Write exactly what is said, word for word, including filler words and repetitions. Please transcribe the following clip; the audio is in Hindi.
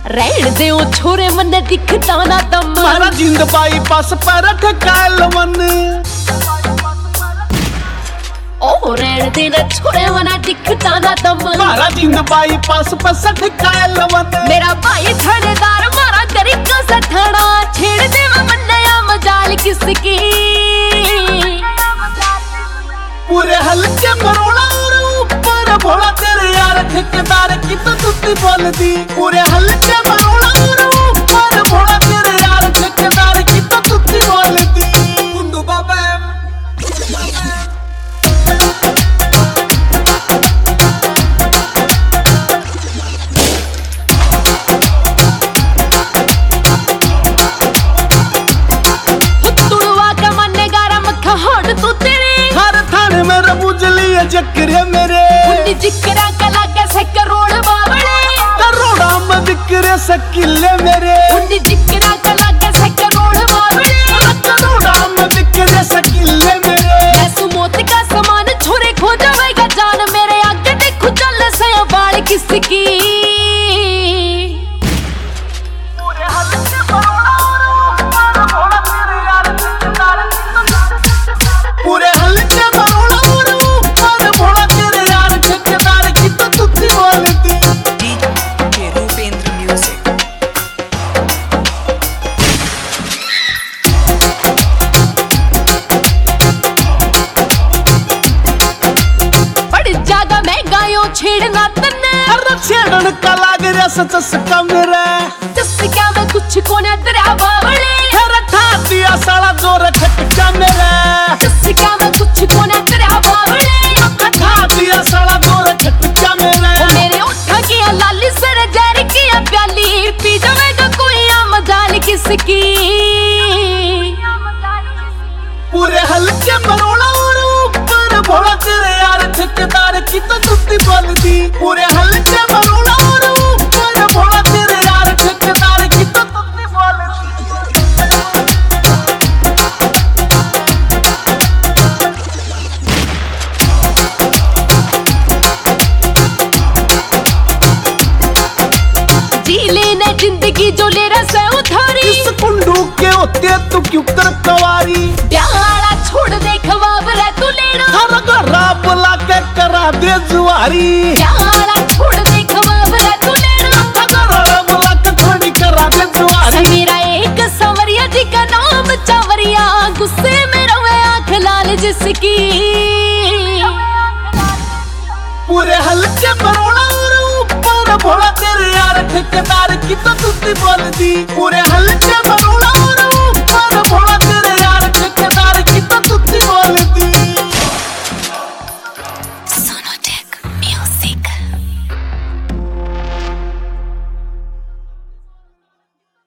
रहन दे ओ छोरे मन्ने दिखता ना दम मारा जिंद पाई पास पर ठकाल मन ओ रहन दे ना छोरे मन्ने दिखता ना दम मारा जिंद पाई पास पर ठकाल मन मेरा भाई थानेदार मारा करी का सठाना छेड़ दे मन्ने या मजाल किसकी पूरे हल्के मरोड़ा और ऊपर भोला तेरे यार ठेकेदार की तो तुत्ती बोलती पूरे हल्के मरोड़ा और ऊपर भोला तेरे यार ठेकेदार की तो तुत्ती बोलती कुंडू बाबा तुड़वा का मन्ने गारा मक्खा होड़ तू तेरे हर थाने में रबुजली जकरे मेरे उन्नी जिकरा कला कैसे करोड़ बावड़े करोड़ा में दिकरे सकिले मेरे उन्नी जिकरा कला कैसे करोड़ बावड़े करोड़ा में दिकरे सकिले मेरे ऐसु मौत का समान छोरे खो जाएगा जान मेरे आगे देखो चल से बाल किसकी पूरे हल्के मरोड़ा और ऊपर भोला तेरे यार ठेकेदार की तो तुत्ती बोलती डीजे रूपेंद्र म्यूजिक। बड़ी ज्यादा महंगाइयों छेड़ना तन्ने अरे छेड़न का लाग रे सचसका मेरे चस्का में कुछ कोने तेरा बावड़े तेरा ठातिया साला जोर खटका मेरे चस्का में कुछ कोने तेरा बावड़े ठातिया साला जोर खटका मेरे ओ मेरे उठा की लाली सर जर की प्याली पी जाएगा कोई मजाल किसकी पूरे हल्के मरोड़ा और ऊपर भोला तेरे यार ठेकेदार की तो तुत्ती बोलती पूरे हल्के मरोड़ा और ऊपर भोला तेरे यार ठेकेदार की तो तुत्ती बोलती जी लेने जिंदगी जो ले रहा से उधारी इस कुंडू के होते तू क्यों कर कवारी प्यारा छोड़ दे खवाब रे तू लेना हर घरा बुला के करा दे जुआरी प्यारा छोड़ दे खवाब रे तू लेना घरा बुला के थोड़ी करा दे जुआरी मेरा एक सवरिया जी का नाम चावरिया गुस्से में रोए आंख लाल जिसकी पूरे हल्के मरोड़ा और ऊपर भोला तेरे यार ठेकेदार की तो तुत्ती बोलती पूरे हल्के मरोड़ा और